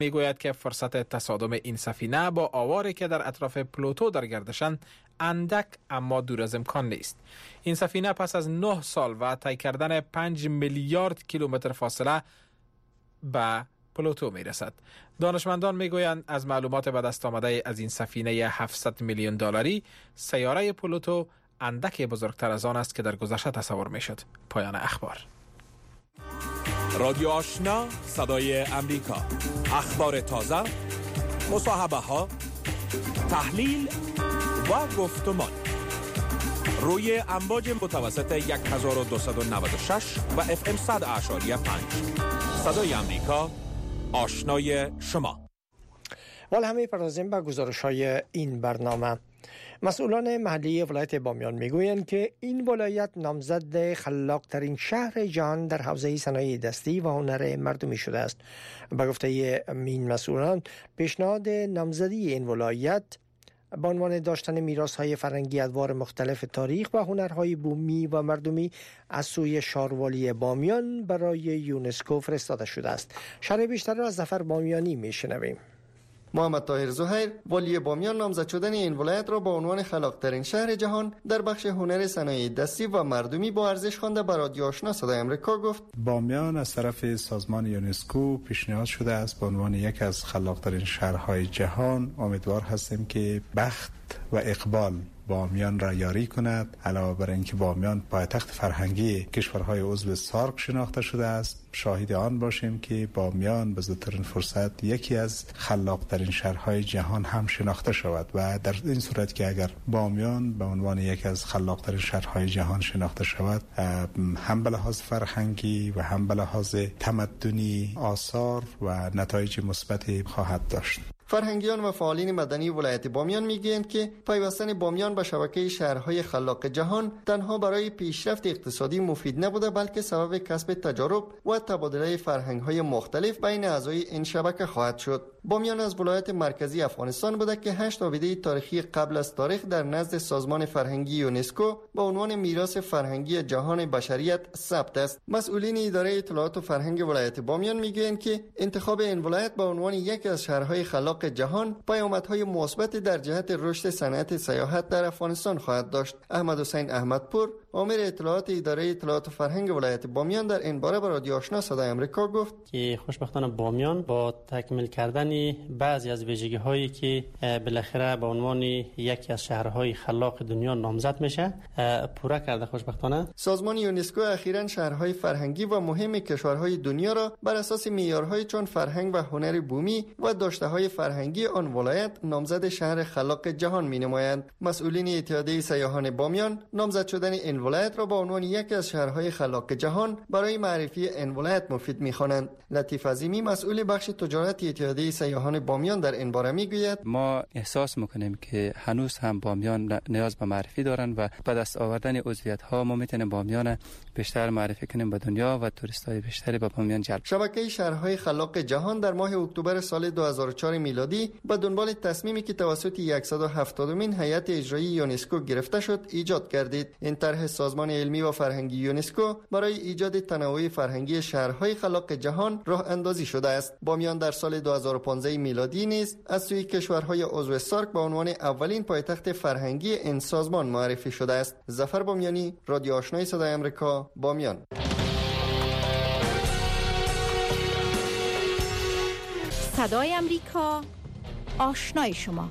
میگوید که فرصت تصادم این سفینه با آواری که در اطراف پلوتو در گردشند اندک اما دور از امکان نیست. این سفینه پس از 9 سال و طی کردن 5 میلیارد کیلومتر فاصله به پلوتو میرسد. دانشمندان میگویند از معلومات به دست آمده از این سفینه 700 میلیون دلاری، سیاره پلوتو اندک بزرگتر از آن است که در گذشته تصور میشد. پایان اخبار. رادیو آشنا، صدای امریکا. اخبار تازه، مصاحبه ها، تحلیل و گفتمان روی امواج متوسط 1296 و FM 100.5. صدای امریکا، آشنای شما. وال همه پردازیم به گزارش‌های این برنامه. مسئولان محلی ولایت بامیان میگویند که این ولایت نامزد خلاق‌ترین شهر جهان در حوزه صنایع دستی و هنر مردمی شده است. به گفته این مسئولان، پیشنهاد نامزدی این ولایت به عنوان داشتن میراث‌های فرهنگی ادوار مختلف تاریخ و هنرهای بومی و مردمی از سوی شاروالی بامیان برای یونسکو فرستاده شده است. شرح بیشتر را از ظفر بامیانی میشنویم. محمد طاهر زهیر، والی بامیان، نامزد شدن این ولایت را با عنوان خلاق‌ترین شهر جهان در بخش هنر صنایع دستی و مردمی با ارزش خوانده به رادیو آشنا صدای امریکا گفت: بامیان از طرف سازمان یونسکو پیشنهاد شده است به عنوان یک از خلاق‌ترین شهرهای جهان. امیدوار هستیم که بخت و اقبال بامیان را یاری کند. علاوه بر اینکه بامیان پایتخت فرهنگی کشورهای عضو سارک شناخته شده است، شاهد آن باشیم که بامیان به زودترین فرصت یکی از خلاق‌ترین شهرهای جهان هم شناخته شود و در این صورت که اگر بامیان به عنوان یکی از خلاق‌ترین شهرهای جهان شناخته شود، هم به لحاظ فرهنگی و هم به لحاظ تمدنی آثار و نتایج مثبتی خواهد داشت. فرهنگیان و فعالین مدنی ولایت بامیان میگویند که پیوستن بامیان به شبکه شهرهای خلاق جهان تنها برای پیشرفت اقتصادی مفید نبوده، بلکه سبب کسب تجارب و تبادله فرهنگ‌های مختلف بین اعضای این شبکه خواهد شد. بامیان از ولایت مرکزی افغانستان بوده که 8 آبیده تاریخی قبل از تاریخ در نزد سازمان فرهنگی یونسکو به عنوان میراث فرهنگی جهان بشریت ثبت است. مسئولین اداره اطلاعات و فرهنگ ولایت بامیان میگویند که انتخاب این ولایت به عنوان یکی از شهرهای خلاق جهان پیامدهای مثبت در جهت رشد صنعت سیاحت در افغانستان خواهد داشت. احمد حسین احمدپور، آمر اطلاعات اداره اطلاعات و فرهنگ ولایت بامیان، در این باره به رادیو آشنا صدای امریکا گفت که خوشبختانه بامیان با تکمیل کردن بعضی از ویژگی‌هایی که بالاخره به عنوان یکی از شهرهای خلاق دنیا نامزد میشه پورا کرده. خوشبختانه سازمان یونسکو اخیراً شهرهای فرهنگی و مهم کشورهای دنیا را بر اساس معیارهای چون فرهنگ و هنر بومی و داشته‌های فرهنگی آن ولایت نامزد شهر خلاق جهان می‌نمایند. مسئولین اتحادیه سیاحان بامیان نامزد شدن این ولایت را با عنوان یکی از شهرهای خلاق جهان برای معرفی این ولایت مفید می‌خوانند. لطیف عظیمی، مسئول بخش تجارت اتحادیه سیاحان بامیان، در این باره میگوید: ما احساس میکنیم که هنوز هم بامیان نیاز به معرفی دارن و به دست آوردن عضویت‌ها ما میتونیم بامیان بیشتر معرفی کنیم به دنیا و توریست‌های بیشتری به بامیان جلب. شبکه شهرهای خلاق جهان در ماه اکتبر سال 2004 میلادی به دنبال تصمیمی که توسط 170مین هیئت اجرایی یونسکو گرفته شد ایجاد گردید. این طرح سازمان علمی و فرهنگی یونسکو برای ایجاد تنوع فرهنگی شهرهای خلاق جهان راه اندازی شده است. بامیان در سال 2015 میلادی نیز از سوی کشورهای عضو سارک به عنوان اولین پایتخت فرهنگی این سازمان معرفی شده است. ظفر بامیانی، رادیو آشنای صدای آمریکا، بامیان. صدای آمریکا، آشنای شما.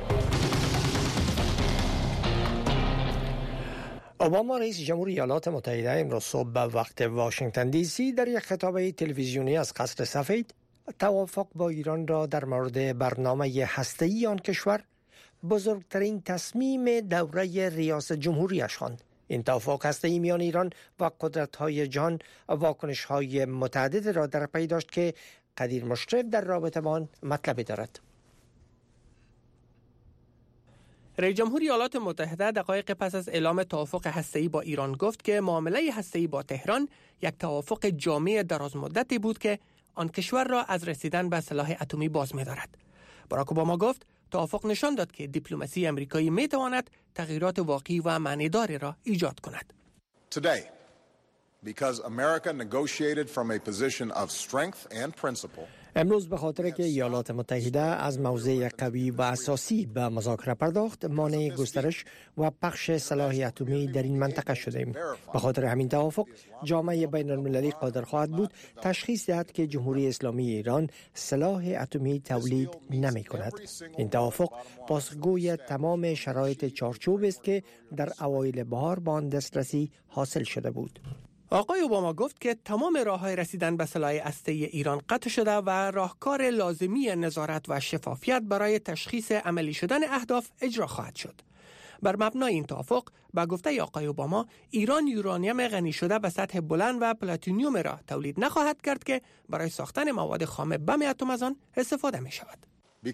اوباما رئیس جمهور ایالات متحده امروز صبح به وقت واشنگتن دی سی در یک خطاب تلویزیونی از قصر سفید توافق با ایران را در مورد برنامه هسته‌ای آن کشور بزرگترین تصمیم دوره ریاست جمهوریش خواند. این توافق هسته‌ای میان ایران و قدرت‌های جهان واکنش‌های متعدد را در پی داشت که قدیر مشرف در رابطه با آن مطلبی دارد. رئیس جمهور ایالات متحده دقایق پس از اعلام توافق هسته‌ای با ایران گفت که معامله هسته‌ای با تهران یک توافق جامع درازمدتی بود که آن کشور را از رسیدن به سلاح اتمی باز می‌دارد. باراک اوباما گفت توافق نشان داد که دیپلماسی امریکایی می‌تواند تغییرات واقعی و معنیداری را ایجاد کند. Today, because America negotiated from a position of strength and principle. امروز به خاطر که ایالات متحده از موضع قوی و اساسی به مذاکره پرداخت، مانع گسترش و پخش سلاح اتمی در این منطقه شدیم. به خاطر همین توافق جامعه بین المللی قادر خواهد بود تشخیص دهد که جمهوری اسلامی ایران سلاح اتمی تولید نمی کند. این توافق پاسخگوی تمام شرایط چارچوب است که در اوایل بهار با آن دسترسی حاصل شده بود. آقای اوباما گفت که تمام راه‌های رسیدن به سلاح هسته‌ای ایران قطع شده و راهکار لازمی نظارت و شفافیت برای تشخیص عملی شدن اهداف اجرا خواهد شد. بر مبنای این توافق با گفته آقای اوباما ایران یورانیم غنی شده به سطح بلند و پلاتینیوم را تولید نخواهد کرد که برای ساختن مواد خام بم اتم از آن استفاده می شود.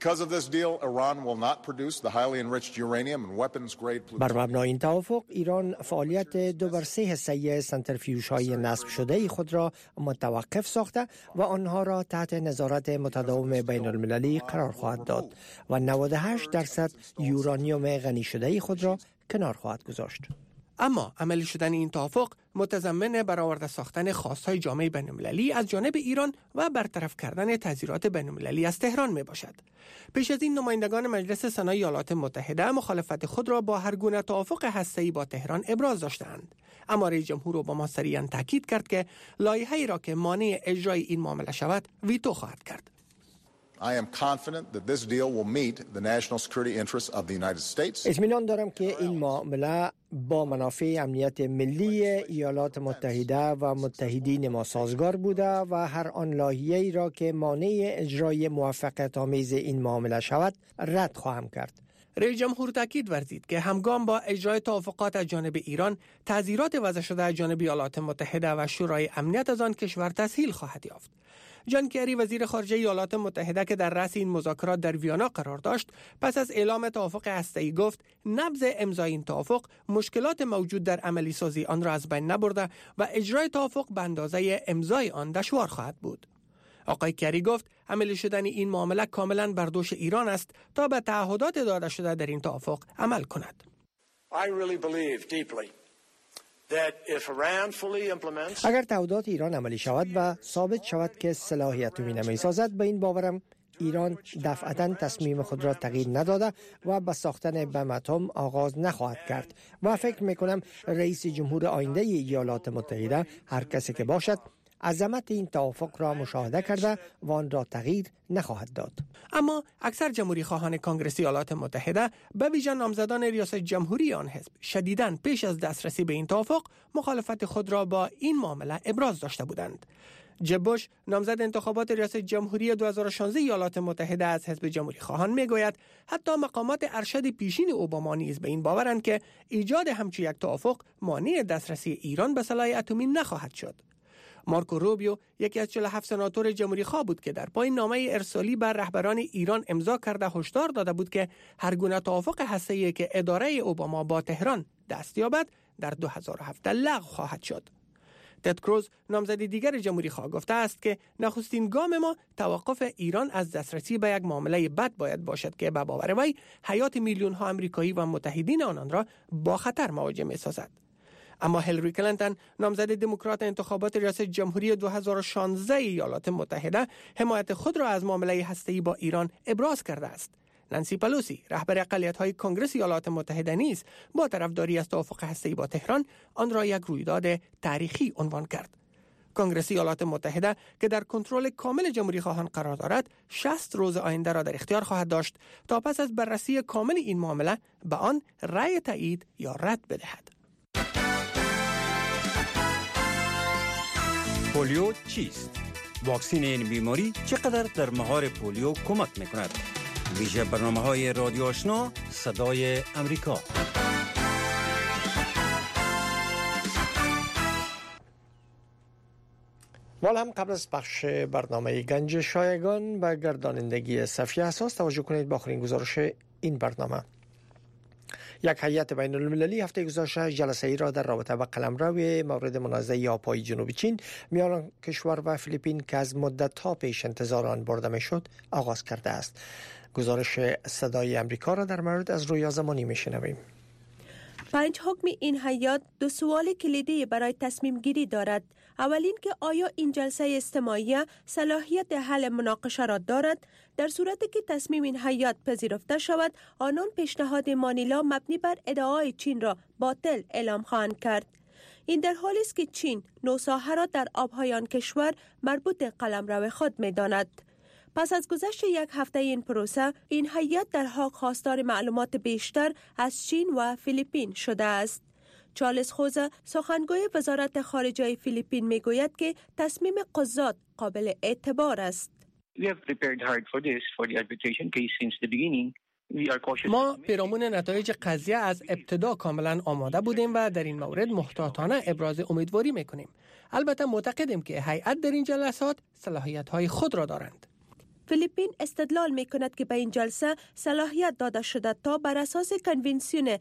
بر مبنای این توافق ایران فعالیت 2/3 حصه سنتریفیوژهای نصب شده خود را متوقف ساخته و آنها را تحت نظارت متداوم بین المللی قرار خواهد داد و 98% یورانیم غنی شده خود را کنار خواهد گذاشت. اما عملی شدن این توافق متضمن برآورده ساختن خواستهای جامعه بین‌المللی از جانب ایران و برطرف کردن تحذیرات بین‌المللی از تهران می باشد. پیش از این نمایندگان مجلس سنای ایالات متحده مخالفت خود را با هر گونه توافق هسته‌ای با تهران ابراز داشتند. اما رئیس جمهور اوباما صریحاً تاکید کرد که لایحه‌ای را که مانع اجرای این معامله شود ویتو خواهد کرد. اطمینان دارم که این معامله با منافع امنیت ملی ایالات متحده و متحدین ما سازگار بوده و هر آن لایحه‌ای را که مانع اجرای موافقت‌آمیز این معامله شود رد خواهم کرد. رئیس جمهور تاکید ورزید که همگام با اجرای توافقات از جانب ایران تحذیرات وضع شده از جانب ایالات متحده و شورای امنیت از آن کشور تسهیل خواهد یافت. جان کری وزیر خارجه ایالات متحده که در رأس این مذاکرات در ویانا قرار داشت پس از اعلام توافق هسته‌ای گفت نبض امضای این توافق مشکلات موجود در عملی سازی آن را از بین نبرده و اجرای توافق به اندازه امضای آن دشوار خواهد بود. آقای کری گفت عملی شدن این معامله کاملا بر دوش ایران است تا به تعهدات داده شده در این توافق عمل کند. اگر تعهدات ایران عملی شود و ثابت شود که سلاح اتمی نمی سازد، به این باورم ایران دفعتاً تصمیم خود را تغییر نداده و به ساختن بم اتم آغاز نخواهد کرد و فکر میکنم رئیس جمهور آینده ایالات متحده هر کسی که باشد عظمت این توافق را مشاهده کرده و آن را تغییر نخواهد داد. اما اکثر جمهوری خواهان کنگره ایالات متحده به ویژه نامزدان ریاست جمهوری آن حزب شدیداً پیش از دسترسی به این توافق مخالفت خود را با این معامله ابراز داشته بودند. جب بوش نامزد انتخابات ریاست جمهوری 2016 ایالات متحده از حزب جمهوری خواهان میگوید حتی مقامات ارشد پیشین اوباما نیز به این باورند که ایجاد همچین یک توافق مانع دسترسی ایران به سلاح اتمی نخواهد شد. مارکو روبیو یکی از 47 سناتور جمهوری خواه بود که در پایین نامه ارسالی بر رهبران ایران امضا کرده هشدار داده بود که هر گونه توافق هسته‌ای که اداره اوباما با تهران دست یابد در 2017 لغو خواهد شد. تد کروز نامزد دیگر جمهوری خواه گفته است که نخستین گام ما توقف ایران از دسترسی به یک معامله بد باید باشد که به باور وی حیات میلیون ها آمریکایی و متحدین آنان را با خطر مواجه می‌سازد. اما هیلاری کلینتون نامزد دموکرات انتخابات ریاست جمهوری 2016 ایالات متحده حمایت خود را از معامله هسته‌ای با ایران ابراز کرده است. نانسی پلوسی رهبر اقلیت‌های کنگره ایالات متحده نیز با طرفداری از توافق هسته‌ای با تهران آن را یک رویداد تاریخی عنوان کرد. کنگره ایالات متحده که در کنترل کامل جمهوری خواهان قرار دارد 60 روز آینده را در اختیار خواهد داشت تا پس از بررسی کامل این معامله به آن رأی تایید یا رد بدهد. پولیو چیست؟ واکسین این بیماری چقدر در مهار پولیو کمک میکند؟ ویژه برنامه‌های رادیو آشنا صدای امریکا. والا هم قبل از پخش برنامه گنج شایگان به گردانندگی صفحه اساس توجه کنید به آخرین گزارش این برنامه. یک هیئت بین المللی هفته گذشته جلسه ای را در رابطه با قلمرو مورد منازعه آبهای جنوبی چین میان کشور و فیلیپین که از مدت‌ها پیش انتظار آن برده میشد آغاز کرده است. گزارش صدای امریکا را در مورد از رویا زمانی میشنویم. 5 حکم این هیئت 2 سوال کلیدی برای تصمیم گیری دارد. اولین که آیا این جلسه اجتماعی صلاحیت حل مناقشه را دارد؟ در صورتی که تصمیم این هیئت پذیرفته شود، آنان پیشنهاد مانیلا مبنی بر ادعای چین را باطل اعلام خواهند کرد. این در حالی است که چین نوساحه را در آبهای آن کشور مربوط قلمرو خود می داند. پس از گذشت 1 هفته این پروسه، این هیئت در حال خواستار معلومات بیشتر از چین و فیلیپین شده است. چارلز خوزه، سخنگوی وزارت خارجه فیلیپین، می گوید که تصمیم قضات قابل اعتبار است. ما پیرامون نتایج قضیه از ابتدا کاملا آماده بودیم و در این مورد محتاطانه ابراز امیدواری میکنیم. البته معتقدیم که هیئت در این جلسات صلاحیت‌های خود را دارند. فیلیپین استدلال می کند که به این جلسه صلاحیت داده شده تا بر اساس کنونسیون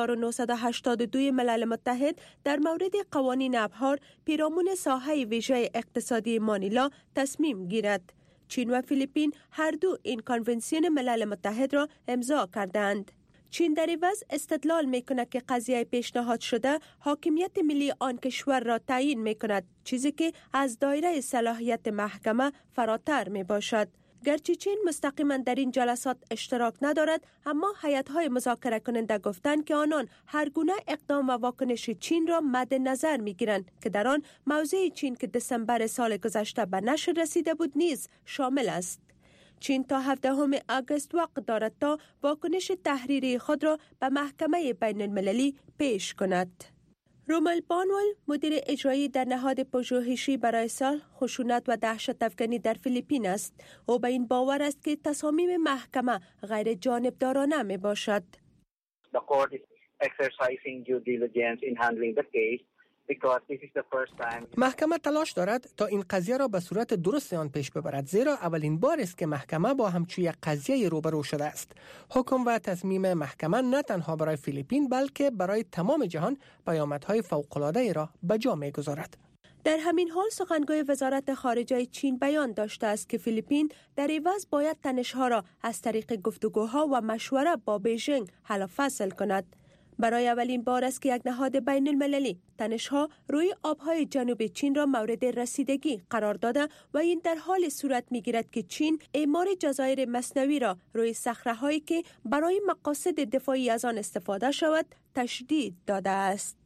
1982 ملل متحد در مورد قوانین ابحار پیرامون ساحه ویژه اقتصادی مانیلا تصمیم گیرد. چین و فیلیپین هر دو این کنونسیون ملل متحد را امضا کردند. چین در عوض استدلال می کند که قضیه پیشنهاد شده حاکمیت ملی آن کشور را تعیین می کند، چیزی که از دایره صلاحیت محکمه فراتر می باشد. گرچه چین مستقیما در این جلسات اشتراک ندارد، اما هیئت‌های مذاکره کننده گفتند که آنان هر گونه اقدام و واکنش چین را مد نظر می‌گیرند که در آن موضع چین که دسامبر سال گذشته به نشر رسیده بود نیز شامل است. چین تا 17 آگوست وقت دارد تا واکنش تحریری خود را به محکمه بین المللی پیش کند. رومل بانول، مدیر اجرایی در نهاد پژوهشی برای صلح، خشونت و دهشت افکنی در فیلیپین است. او به این باور است که تصامیم محکمه غیر جانبدارانه می باشد. The court is exercising due diligence in handling the case because this is the first time. محکمه تلاش دارد تا این قضیه را به صورت درست آن پیش ببرد، زیرا اولین بار است که محکمه با همچون قضیه روبرو شده است. حکم و تصمیم محکمه نه تنها برای فیلیپین بلکه برای تمام جهان پیامدهای فوق‌العاده را به جا می‌گذارد. در همین حال سخنگوی وزارت خارجه چین بیان داشته است که فیلیپین در عوض باید تنش‌ها را از طریق گفتگوها و مشوره با بیژینگ حل و فصل کند. برای اولین بار است که یک نهاد بین المللی تنش‌ها روی آبهای جنوب چین را مورد رسیدگی قرار داده و این در حال صورت می‌گیرد که چین اعمار جزایر مصنوی را روی صخره‌هایی که برای مقاصد دفاعی از آن استفاده شود تشدید داده است.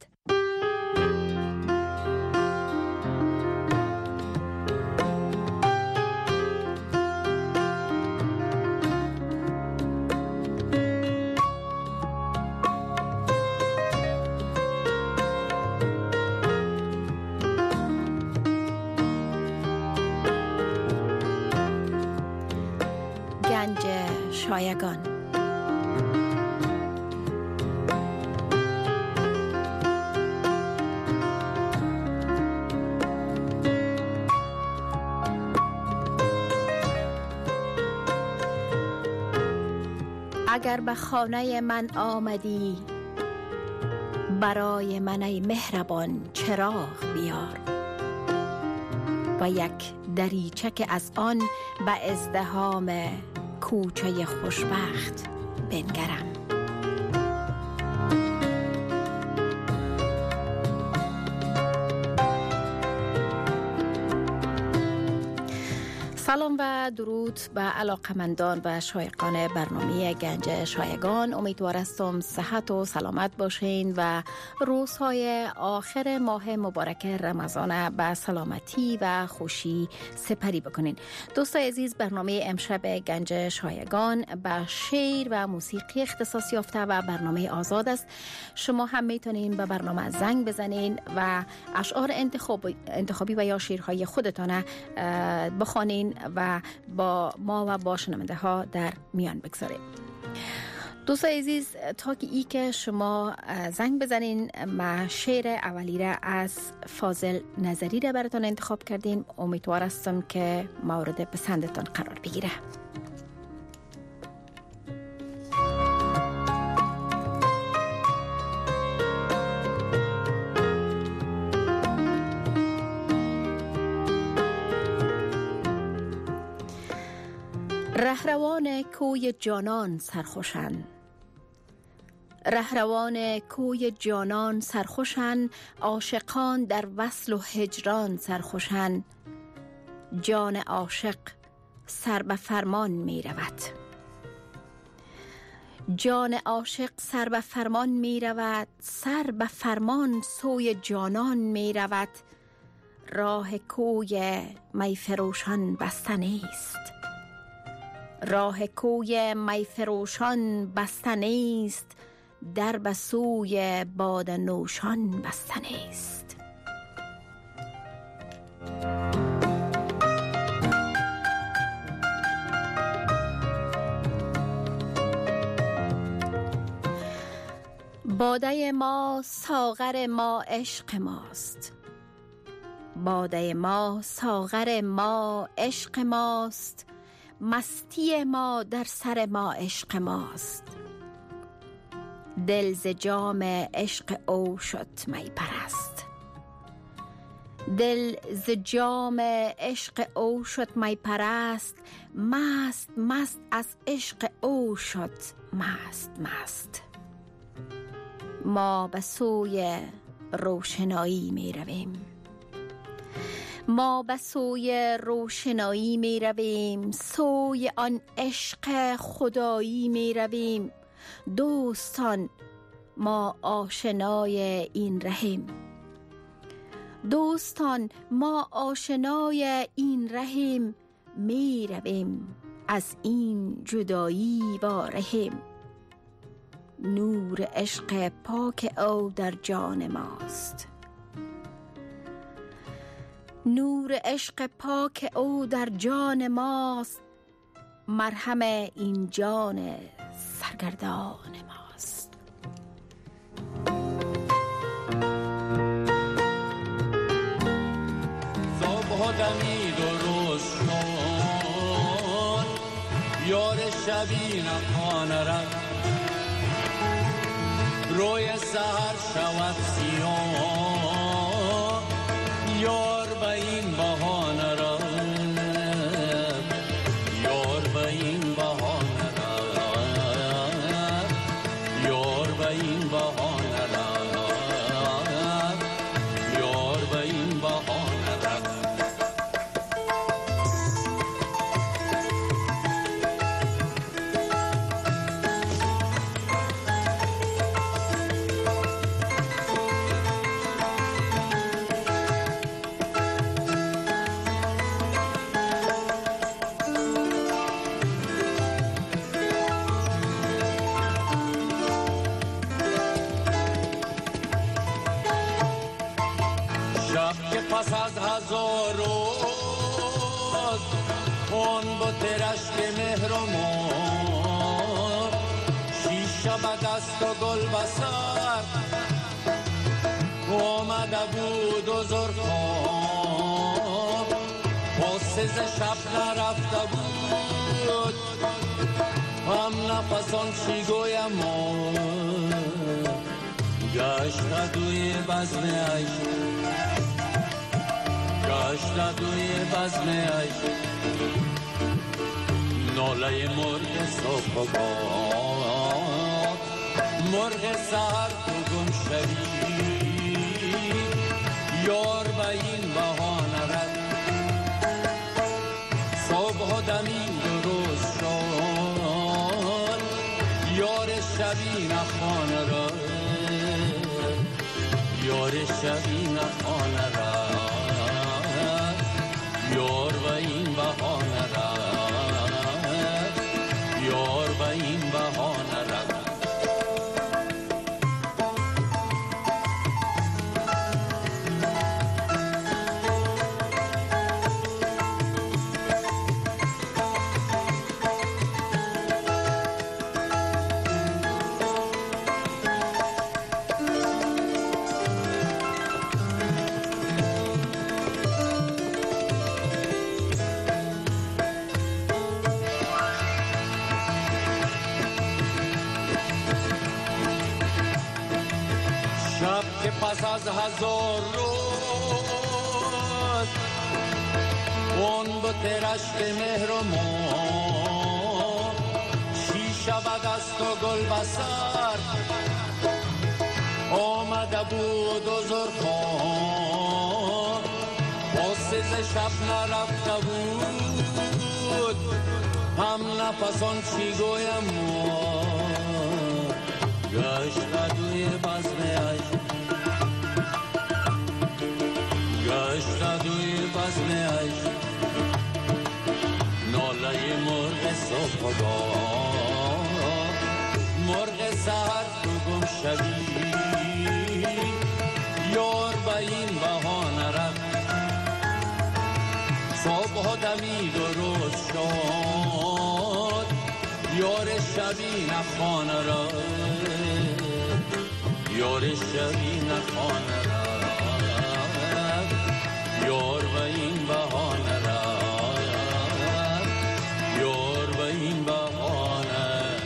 گنج شایگان. اگر به خانه من آمدی، برای من ای مهربان چراغ بیار و یک دریچه که از آن به ازدحام کوچه خوشبخت بنگرم. سلام و درود به علاقمندان و شایقان برنامه گنج شایگان. امیدوار هستم صحت و سلامت باشین و روزهای آخر ماه مبارک رمضان به سلامتی و خوشی سپری بکنین. دوستای عزیز، برنامه امشب گنج شایگان به شعر و موسیقی اختصاص یافته و برنامه آزاد است. شما هم میتونین به برنامه زنگ بزنین و اشعار انتخابی و یا شعرهای خودتان بخوانین و با ما و با شنونده ها در میان بگذارید. دوستای عزیز، تا که شما زنگ بزنین، ما شعر اولی را از فاضل نظری را براتون انتخاب کردیم. امیدوار هستم که مورد پسندتان قرار بگیره. رهروان کوی جانان سرخوشند، رهروان کوی جانان سرخوشن، عاشقان در وصل و هجران سرخوشن. جان عاشق سر به فرمان می رود، جان عاشق سر به فرمان می رود، سر به فرمان سوی جانان می رود. راه کوی می فروشان بسته نیست، راه کوی می فروشان بسته نیست، در به سوی باده نوشان بسته نیست. باده ما ساغر ما عشق ماست، باده ما ساغر ما عشق ماست، مستی ما در سر ما عشق ماست. دل ز جام عشق او شد می پرست، دل ز جام عشق او شد می پرست. مست مست از عشق او شد مست مست. ما به سوی روشنایی می رویم، ما به سوی روشنایی می رویم، سوی آن عشق خدایی می رویم. دوستان ما آشنای این رهیم، دوستان ما آشنای این رهیم. می رویم از این جدایی وارهیم. نور عشق پاک او در جان ماست، نور عشق پاک او در جان ماست. مرهم این جان سرگردان ماست. صبح دمید و روز شد، یار شبی نخانه رفت. روی سهر شود سیاه، یار به این بهانه رفت، یار به این بهانه رفت، یار به این بهانه رفت، یار به این بهانه رفت. پس از هزار روز اون بت رشک مهر و مور، شیشه به دست و گل به سر آمده بود و زرخان. غصه ز شب نرفته بود، هم نفسان چی گویم گشت دوی بزم عشق، گشت دوی بزم عشق. ناله مرغ صبح و باد، مرغ سهر تو گم شوی، یار به این بهانه رفت. صبح دمید و روز شد، یار شبی نخانه رفت، یار شبی نخانه رفت، یار به این بهانه رفت، یار به این بهانه رفت. شب که پس از هزار روز اون بت رشک مهر و مور، شیشه به دست و گل به سر آمده بود حضورخوان حسیز شب نرفته بود هم نفسان چی گویم گشت دوی بزم عشق گشت دوی بزم عشق ناله مرغ صبحگاه مرغ سهر تو گم شوی یار به این بهانه رفت صبح دمید و روز شد یار شبی نخانه را یار شبی نخانه را یار به این بهانه را یار به این بهانه.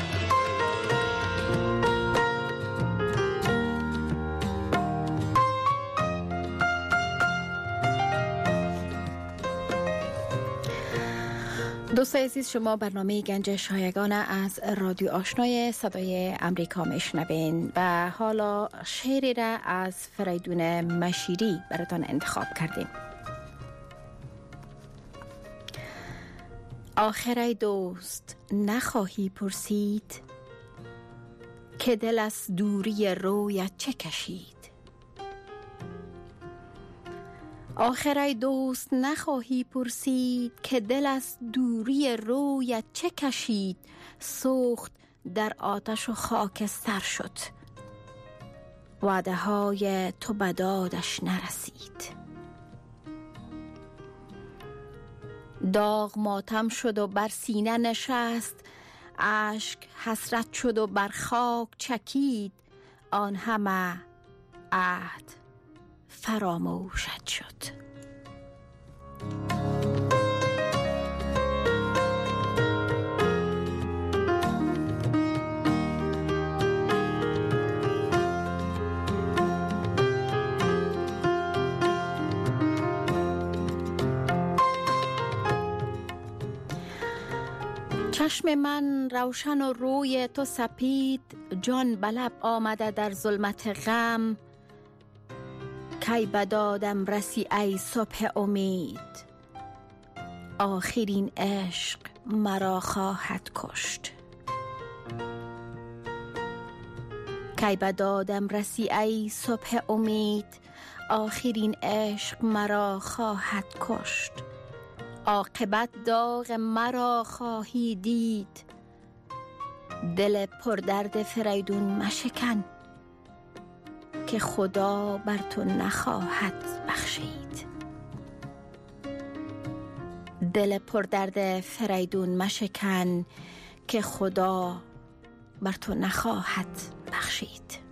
دوستان عزیز، شما برنامه گنج شایگان از رادیو آشنای صدای امریکا میشنوین و حالا شعری را از فریدون مشیری براتان انتخاب کردیم. آخر ای دوست نخواهی پرسید که دل از دوری رویت چه کشید. آخر ای دوست نخواهی پرسید که دل از دوری رویت چه کشید. سوخت در آتش و خاکستر شد وعده های تو به دادش نرسید. داغ ماتم شد و بر سینه نشست اشک حسرت شد و بر خاک چکید. آن همه عهد فراموشت شد. چشم من روشن و روی تو سپید جان به لب آمده در ظلمت غم. کی به دادم رسی ای صبح امید آخرین عشق مرا خواهد کشت. کی به دادم رسی ای صبح امید آخرین عشق مرا خواهد کشت. عاقبت داغ مرا خواهی دید دل پردرد فریدون مشکن که خدا بر تو نخواهد بخشید. دل پردرد فریدون مشکن که خدا بر تو نخواهد بخشید.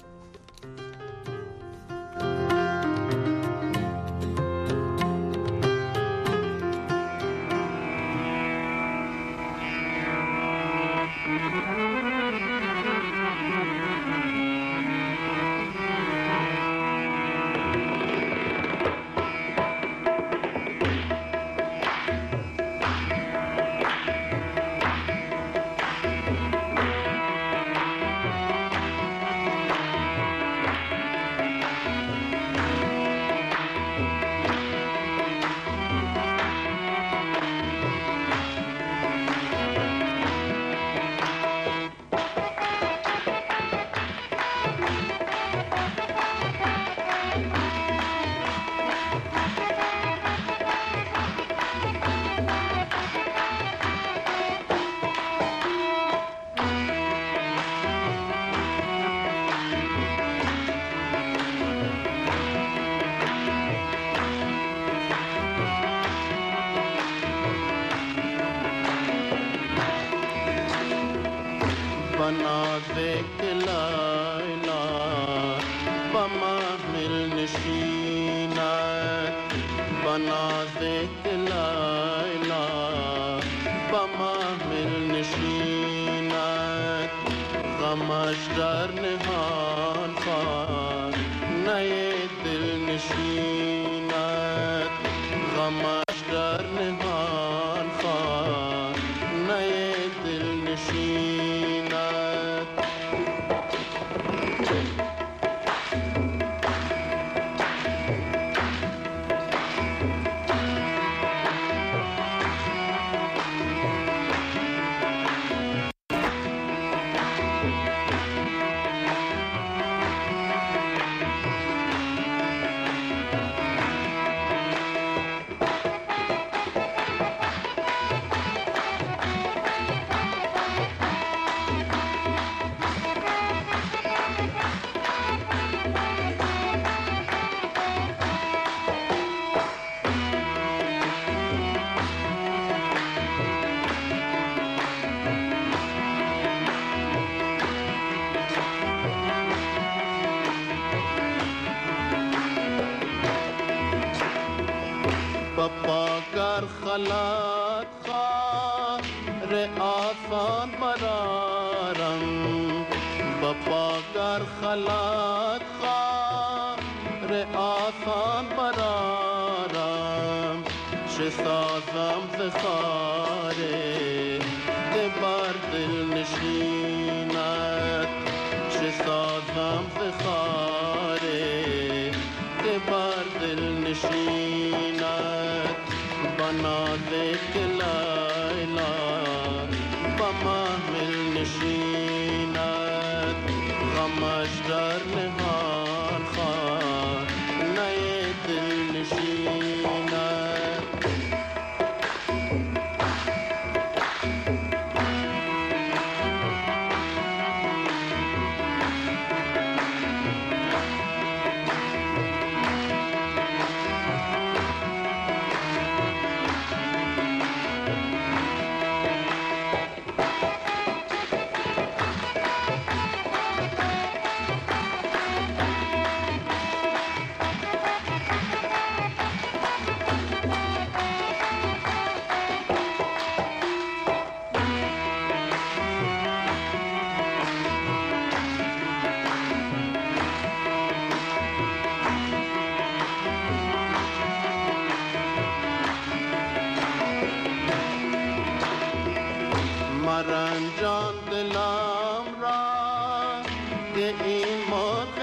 بنا دیکھ لائنا بمحمل نشینا بنا دیکھ لائنا بمحمل نشینا غمش در نهان خان نئے دل نشینا غمش در نهان خان نئے دل نشینا خلق خار آسان برارم بپاگر خلق خار آسان برارم چه سازم ز خاره که بر دل نشیند چه سازم ز خاره که بر دل نشیند بنازک لیلا با محمل نشیند غمش در نهان خانه دل نشیند مرنجان دلم را که این مرغ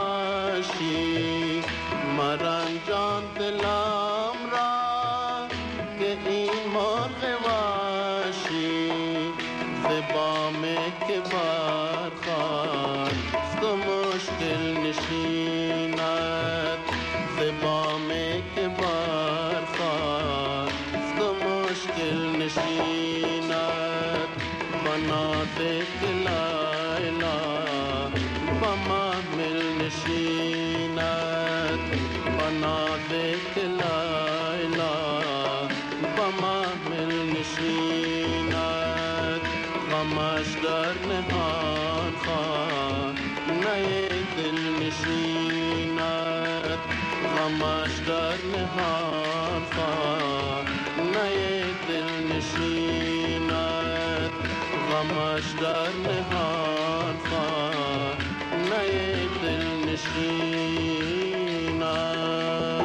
وحشی مرنجان دلم را که این مرغ وحشی ز بام که برخوان ست مشکل نشیند ز بام که برخوان ست مشکل نشیند بنازک لیلا با محمل نشیند بنازک لیلا با محمل نشیند غمش در نهان خانه دل نشیند غمش در نهان خانه دل نشیند غمش در نهان خانه دل نشیند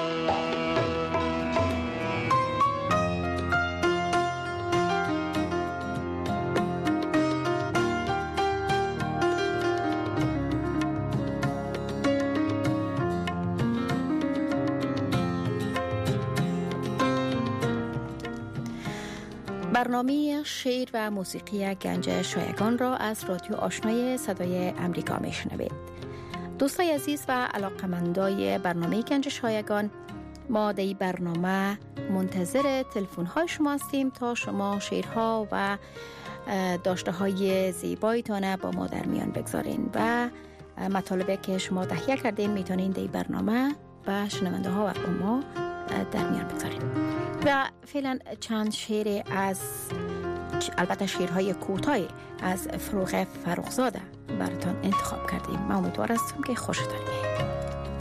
برنامه شعر و موسیقی گنج شایگان را از رادیو آشنای صدای امریکا میشنوید. دوستای عزیز و علاقمندای برنامه گنج شایگان، ما در برنامه منتظر تلفن های شما هستیم تا شما شعرها و داشته های زیبایتان با ما در میان بگذارین و مطالبی که شما تهیه کردین میتونین در برنامه و شنونده ها و با ما در میان بگذارین. و فعلا چند شعر از البته شعرهای کوتاه از فروغ فرخزاده براتون انتخاب کردیم. من امیدوار هستم که خوشتون بیاید.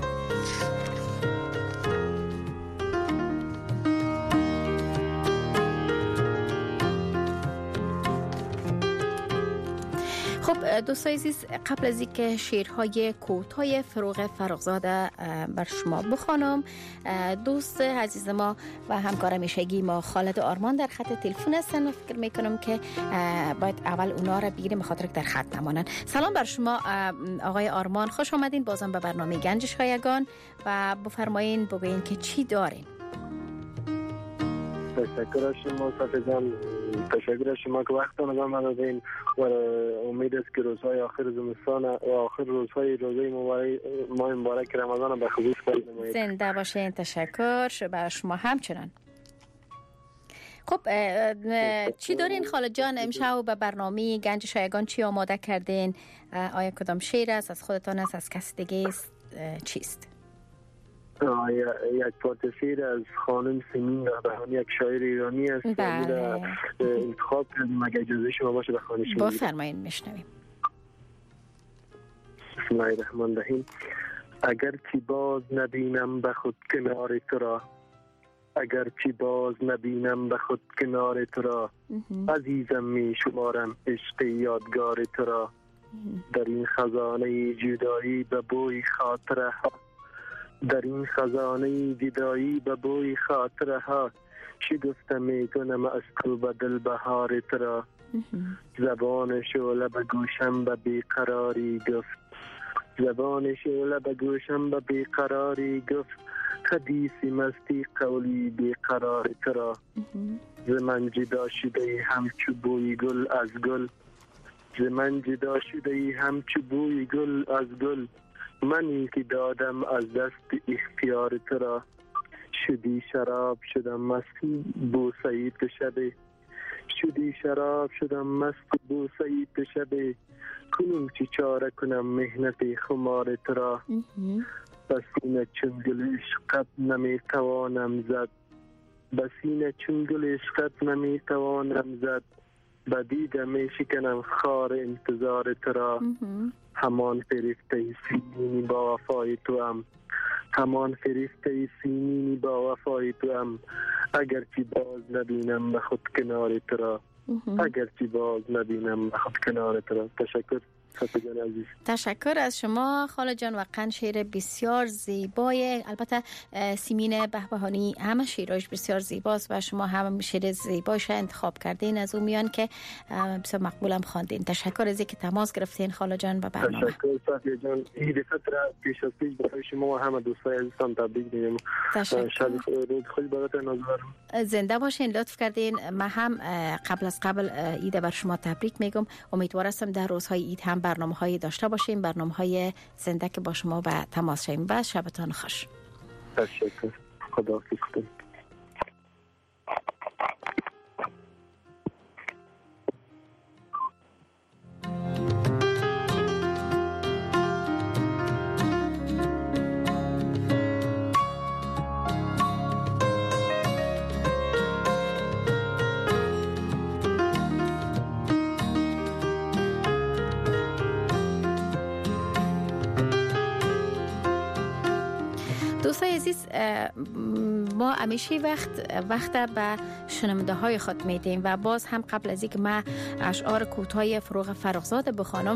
خب دوستای عزیز، قبل از اینکه شعرهای کوتاه فروغ فرخزاده بر شما بخوانم، دوست عزیز ما و همکار همیشگی ما خالد آرمان در خط تلفن هستن و فکر میکنم که باید اول اونا را بگیریم به خاطر در خط نمانن. سلام بر شما آقای آرمان، خوش آمدین بازم به برنامه گنج شایگان و بفرمایین بگوین که چی دارین. تشکر شما صفی جان، تشکر شما که وقتتان به من دادین و امید است که روزهای آخر زمستان و آخر روزهای روزه ماه مبارک رمضان به خصوص کنید. زنده باشین. تشکر بر شما همچنان. خب چی دارین خالد جان امشب به برنامه گنج شایگان؟ چی آماده کردین؟ آیا کدام شعر است از خودتان است، از کس دیگه است، چیست؟ یک پارچه شعر از خانم سیمین بهبهانی، یک شاعر ایرانی است. بله. انتخاب کردیم، اگه اجازه شما باشه بخوانش. بفرمایید میشنویم. بسم الله الرحمن الرحیم. اگر چی باز نبینم به خود کنار تو را، اگرچه باز نبینم به خود کنار تو را، عزیزم می شمارم عشق یادگار تو را. در این خزانه جدایی به بوی خاطره ها، در این خزانه جدایی به بوی خاطره ها، شگفته می کنم از تو به دل بهار تو را. زبان شعله به گوشم به بیقراری گفت، زبان شعله به گوشم به بیقراری گفت، حدیث مستی قولی بیقرار تو را. ز من جدا شده همچو بوی گل از گل، ز من جدا شده همچو بوی گل از گل، منی که دادم از دست اختیار تو را. شدی شراب شدم مست بوسه تو شبه، شدی شراب شدم مست بوسه تو شبه، کنون چه چاره کنم مهنت خمار تو را. بسینه چون گل عشقت نمی توانم زد، بسینه چون گل عشقت نمی توانم زد، بدید می شکنم خار انتظار تو را. همان فریفته سینینی با وفای تو هم، همان فریفته سینینی با وفای تو هم، اگرچه باز نبینم به خود کنار تو را، اگرچه باز نبینم به خود کنار تو را. تشکر. تشکر از شما خاله جان. واقعا شعر بسیار زیبای. البته سیمین بهبهانی همه شعرش بسیار زیباست و شما هم شعر زیبایش انتخاب کردین، از اون میان که بسیار مقبولم خواندین. تشکر از اینکه تماس گرفتین خاله جان به برنامه. تشکر صافیه جان. عید فطر پیش از پیش برای شما و همه دوستای عزیزم تبریک میگم. تشکر. شب خوش براتون آرزو. زنده باشین. لطف کردین. من هم قبل از قبل عید بر شما تبریک میگم. امیدوار هستم در روزهای عید هم برنامه‌های داشته باشیم، برنامه‌های زنده که با شما به تماس شیم. بس شبتان خوش. تشکر. خداحافظ. دوستای عزیز، ما همیشه وقت به شنونده های خود میدیم و باز هم قبل از اینکه من اشعار کوتاه فروغ فرخزاد بخوانم،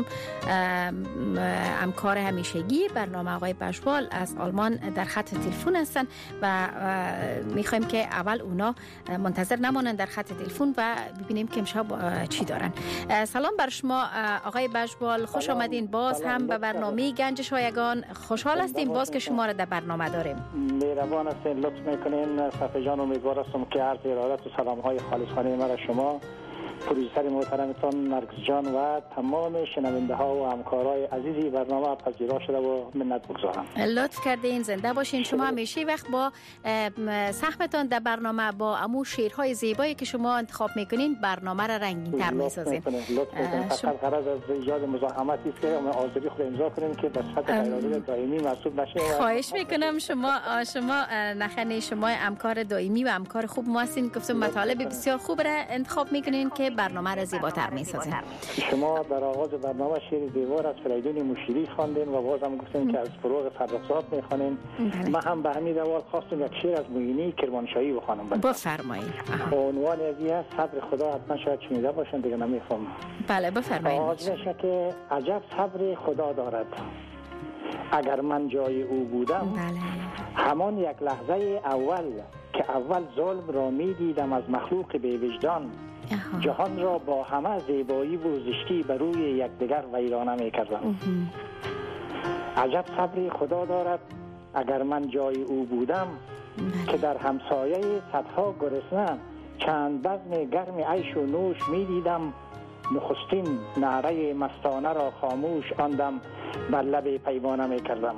همکار همیشگی برنامه آقای بجوال از آلمان در خط تلفن هستن و میخوایم که اول اونا منتظر نمانن در خط تلفن و ببینیم که امشب چی دارن. سلام بر شما آقای بجوال، خوش آمدین باز هم به برنامه گنج شایگان. خوشحال هستیم باز که شما را در برنامه داریم. مهربان هستین، لطف میکنین. صفحه جان امیدوار هستم که عرض ارادت و سلام های خالصانه مرا شما، پروژیسر محترمتان نرگس جان و تمام شنونده ها و همکارای عزیزی برنامه پذیرا شده و منت بگذارم. لطف کردین، زنده باشین. شما همیشه وقت با سهمتان در برنامه با امو شعرهای زیبایی که شما انتخاب میکنین برنامه را رنگین تر میسازین. لطف کنین. فقط غرض از ایجاد مزاحمتی است که آذری خود امضا کنین که به صفت قرارداد دائمی محسوب نشه. خواهش میکنم. شما نخنی، شما همکار دائمی و همکار خوب ما هستین. گفتم مطالب بسیار خوب را انتخاب میکنین که برنامه را زیباتر میسازین. شما در آغاز برنامه شعر دیوار از فریدون مشیری خواندین و باز هم گفتین که از فروغ فرخزاد میخوانین. من هم به همین روال خواستم یک شعر از معینی کرمانشاهی بخوانم. بفرمایید. عنوان ازی است صبر خدا، حتما شاید شنیده باشن دیگه نمیفهمم. بله بفرمایید. آغاز میشه که عجب صبر خدا دارد، اگر من جای او بودم. بله. همان یک لحظه اول که اول ظلم را میدیدم از مخلوق بی وجدان، جهان را با همه زیبایی و زشتی بر روی یکدیگر ویرانه می‌کردم. عجب صبری خدا دارد، اگر من جای او بودم، که در همسایه صدها گرسنه چند بزم گرم عیش و نوش می‌دیدم، نخستین نعره مستانه را خاموش آندم بر لب پیمانه می‌کردم.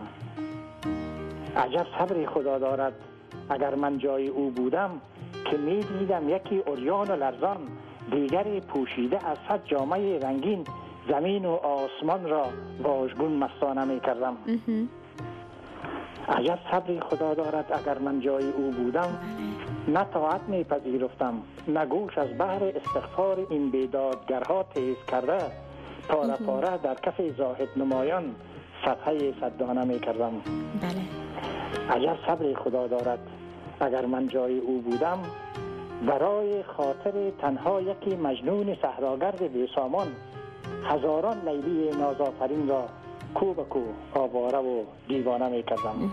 عجب صبری خدا دارد، اگر من جای او بودم، که می دیدم یکی عریان و لرزان، دیگری پوشیده از صد جامه رنگین، زمین و آسمان را واژگون مستانه می کردم. عجب صبری خدا دارد، اگر من جای او بودم، نه طاعت می پذیرفتم، نه گوش از بحر استغفار این بیدادگرها تیز کرده، پاره پاره در کف زاهد نمایان صفحه صدانه می کردم. بله. عجب صبری خدا دارد، اگر من جای او بودم برای خاطر تنها یکی مجنون صحراگرد بیسامان هزاران لیلی نازآفرین را کو به کو آواره و دیوانه می کردم.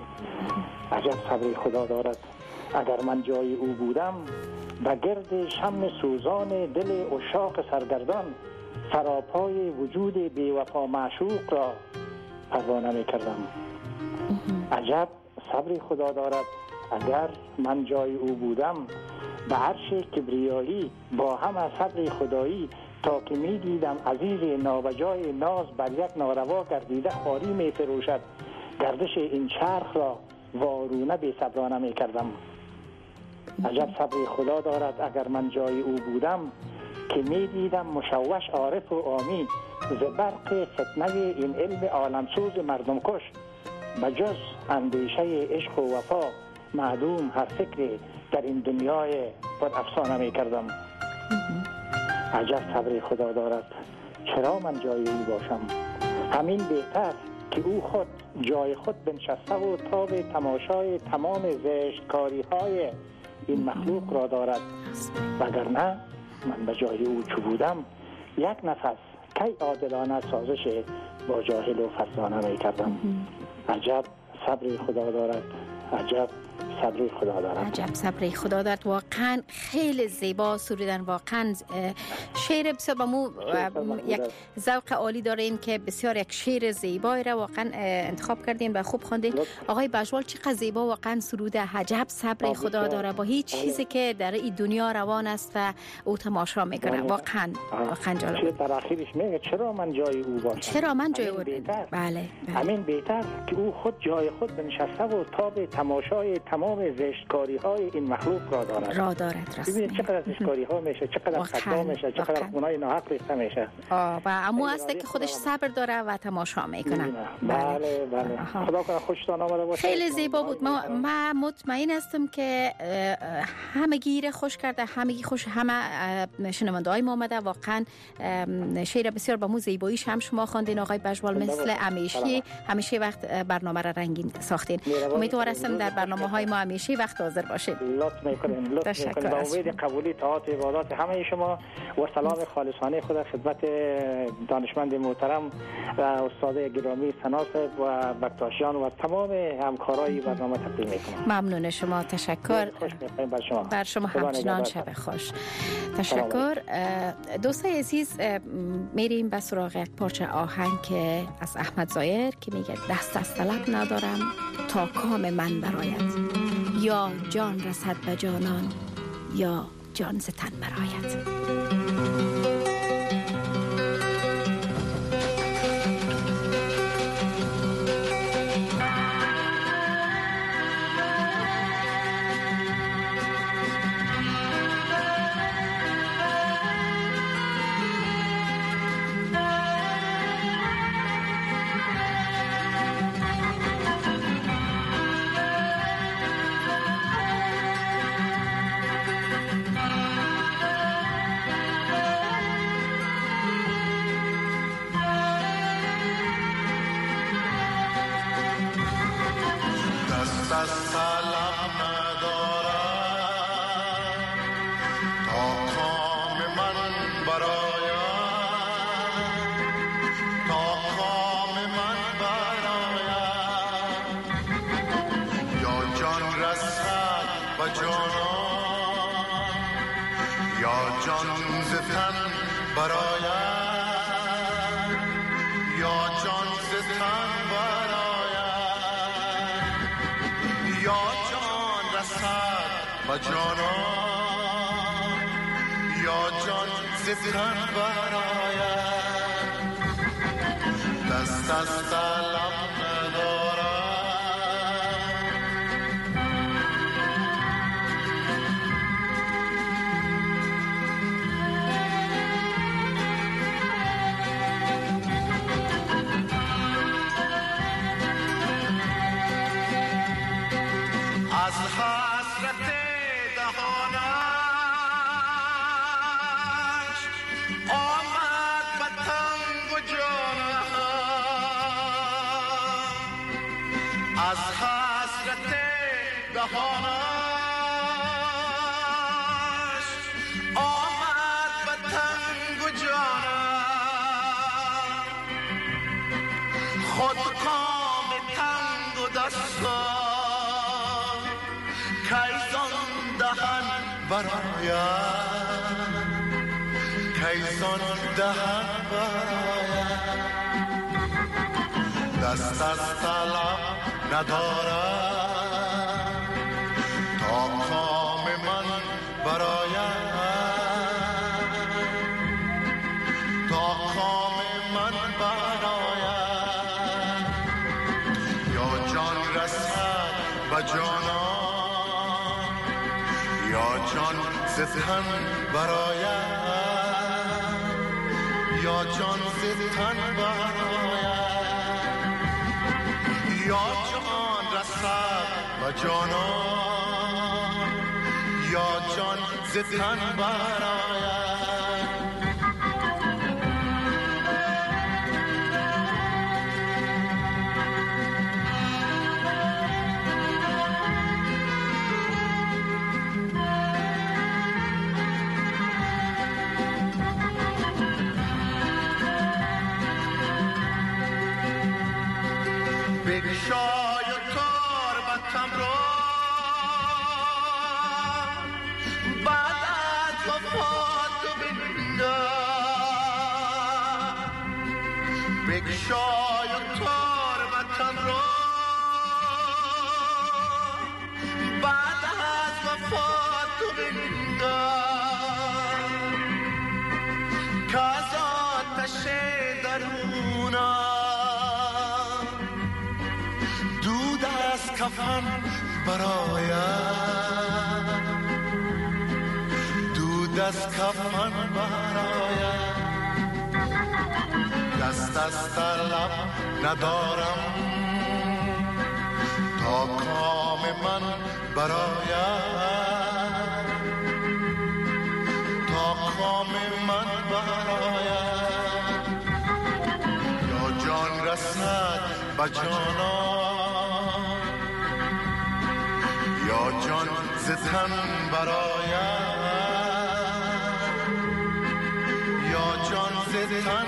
عجب صبری خدا دارد. اگر من جای او بودم به گرد شمع سوزان دل عشاق سرگردان سراپای وجود بیوفا معشوق را پروانه می کردم. عجب صبری خدا دارد. اگر من جای او بودم به عرش کبریایی با هم از صبر خدایی تا که می دیدم عزیز نابجای ناز بر یک ناروا گردیده خواری می فروشد گردش این چرخ را وارونه بی صبرانه می کردم. عجب صبری خدا دارد. اگر من جای او بودم که می دیدم مشوش عارف و آمی ز برق فتنه این علم عالمسوز مردم کش بجز اندیشه عشق و وفا معدوم هر فکری در این دنیای پر افسانه می کردم. عجب صبری خدا دارد. چرا من جای او باشم؟ همین بهتر که او خود جای خود بنشسته و تاب تماشای تمام زشتکاری های این مخلوق را دارد. وگرنه من به جای او چو بودم یک نفس کی عادلانه سازش با جاهل و فرزانه می کردم. عجب صبری خدا دارد. عجب صبری خدا دارد. عجب صبری خدا دارد. واقعا خیلی زیبا سرودن. واقعا شعر بسیار با مو یک ذوق عالی دارین که بسیار یک شعر زیبایی را واقعا انتخاب کردین و خوب خواندین. آقای بجوال چقدر زیبا واقعا سروده. عجب صبری خدا داره با هیچ چیزی که در این دنیا روان است و او تماشا میکنه. واقعا جالب. در آخرش میگه چرا من جای او باشم؟ چرا من جای او؟ بله. همین بهتر که او خود جای خود بنشسته و تاب تماشای تمام زشتکاری های این مخلوق را دارد. ببینید چقدر زشتکاری ها میشه، چقدر خطا میشه، چقدر خونای ناحق ریخته میشه. و امو است که خودش صبر داره و تماشا میکنه. بله. خدا کنه خوشتان آمده باشه. خیلی زیبا بود. من مطمئن هستم که همگی را خوش کرده، همگی خوش، همه شنونده های ما آمده. واقعا شعر بسیار با مو زیباییش هم شما خواندین آقای بجوال. مثل همیشه وقت برنامه را رنگین ساختین. امیدوار هستم در برنامه های ما همیشه وقت حاضر باشید. لطف میکنین. با امید قبولی طاعات عبادات همه شما و سلام خالصانه خدا خدمت دانشمند محترم و استاد گرامی سنا صاحب و بکتاشیان و تمام همکارای برنامه تقدیم میکنم. ممنون شما. تشکر. بر شما همچنان شب خوش. تشکر. دوستای عزیز میریم به سراغ یک پارچه آهنگ که از احمد ظاهر که میگه دست از طلب ندارم تا کام من برآید، یا جان رسد به جانان یا جان ز تن برآید. از حسرت جهانش آمد به تنگ و جانم خود کام تنگ و دستان کیزان دهن برایم کیزان دهن برایم دست از طلب ندارم تا کام من برایم تا کام من برایم یا جان رسد و جانان یا جان ز تن برایم یا جان ز تن برایم یا جان رسد و جانان یا جان ز تن برایم بگشای تربتم را بعد از وفات تو ببینم بگشای تربتم را بعد از وفات تو ببینم که از آتش درونم کفن برایم دود از کفن برایم دست از طلب ندارم تا کام من برایم تا کام من برایم یا جان رسد به جانان یا جان ز تن برایم یا جان ز تن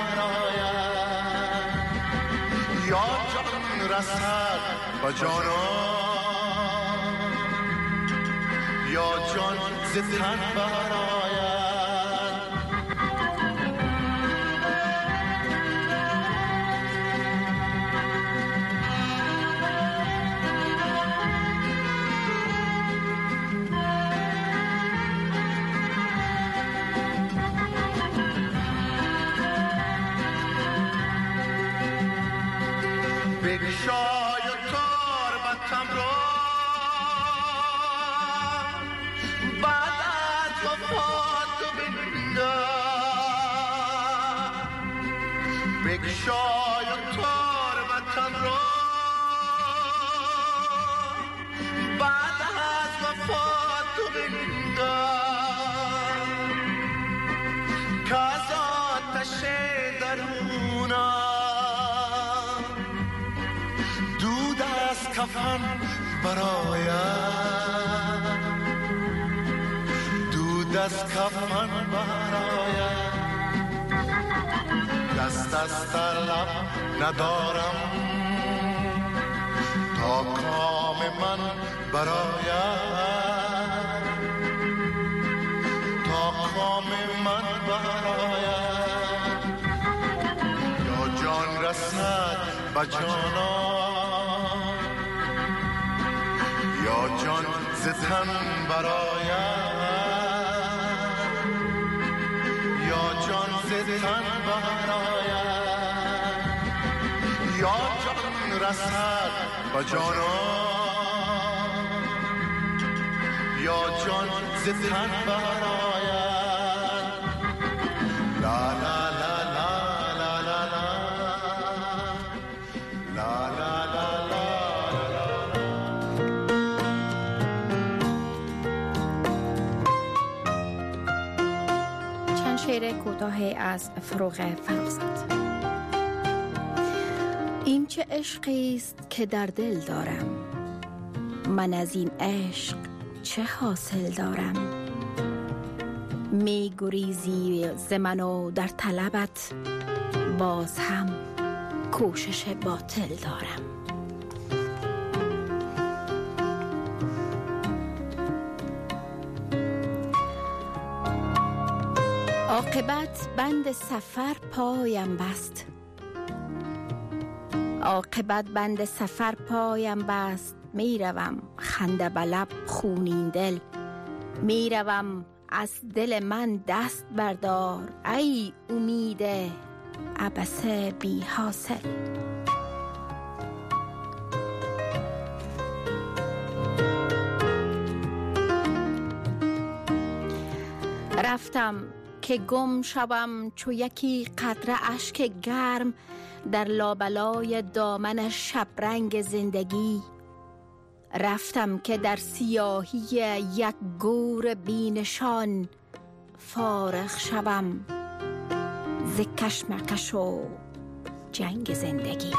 برایم یا جان رسد به جانان یا جان ز تن برایم بگشای تربتم را بعد از وفات تو ببینم بگشای تربتم را بعد از وفات تو ببینم که از آتش درونم کفن برایم دود از کفن برایم دست از طلب ندارم تا کام من برایم تا کام من برایم یا جان رسد به جانان یا جان ز تن برایم یا جان ز تن برایم یا جان رسد به جانان یا جان ز تن برایم لا لا لا لا لا لا لا لا لا لا شعر کوتاهی از فروغ فرخزاد. این چه عشقی است که در دل دارم، من از این عشق چه حاصل دارم؟ می گریزی ز من و در طلبت باز هم کوشش باطل دارم. عاقبت بند سفر پایم بست، عاقبت بند سفر پایم بست. میروم خنده به لب خونین دل، میروم از دل من دست بردار. ای امید عبسه بی حاصل. رفتم که گم شوم چو یکی قطره اشک گرم در لابلای دامن شبرنگ زندگی. رفتم که در سیاهی یک گور بینشان فارغ شوم ز کشمکش و جنگ زندگی.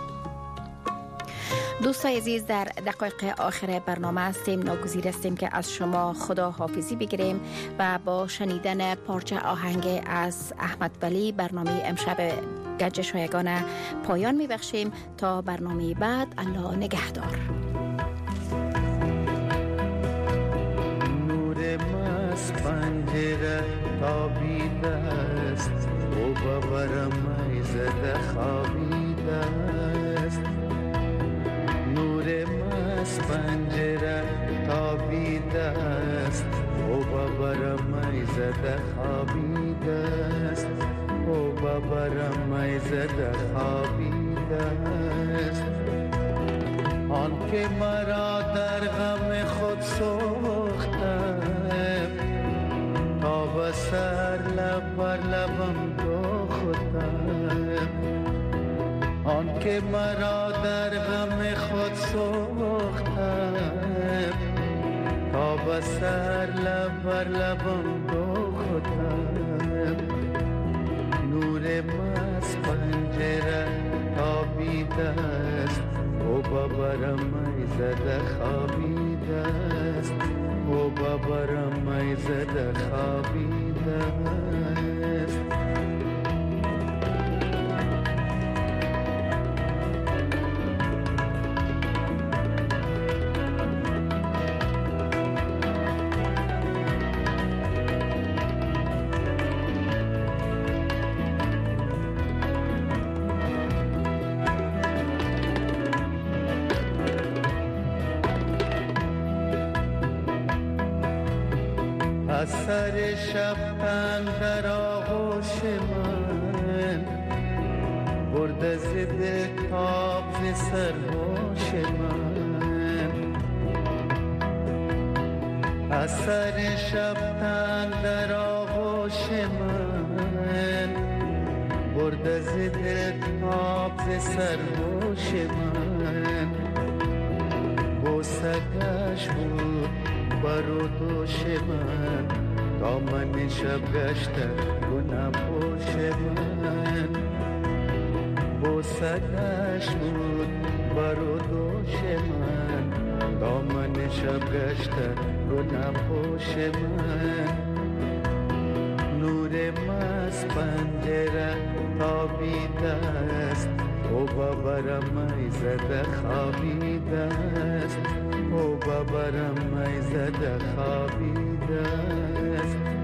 دوستای عزیز، در دقایق آخر برنامه هستیم. ناگزیر هستیم که از شما خدا حافظی بگیریم و با شنیدن پارچه آهنگ از احمد ولی برنامه امشب گنج شایگان پایان میبخشیم. تا برنامه بعد، الله نگهدار. نور مست پنجره تابیده است و ببرم زده خوابیده است. نور مست پنجره تابیده است و ببرم زده خوابیده است و ببرم زده خوابیده است. آن که مرا در غم خود سوختم تا به سر لب بر لبم دوختم. آن که مرا در غم خود سوختم تا به سر لب بر لبم دوختم. نور مست پنجره تابیده است و ببرم زده خوابیده است و ببرم زده خوابیده است. از سر شب در آغوش من برده زده تاب ز سرهوش من. از سر شب در آغوش من برده زده تاب ز سرهوش من. بوسگش بود برو دوش من دامن شب گشته گناه پوش من. بوسگش بود برو دوش من دامن شب گشته گناه پوش من. نور مست پنجره تابیده است و ببرم زده خوابیده است و ببرم زده خوابیده است.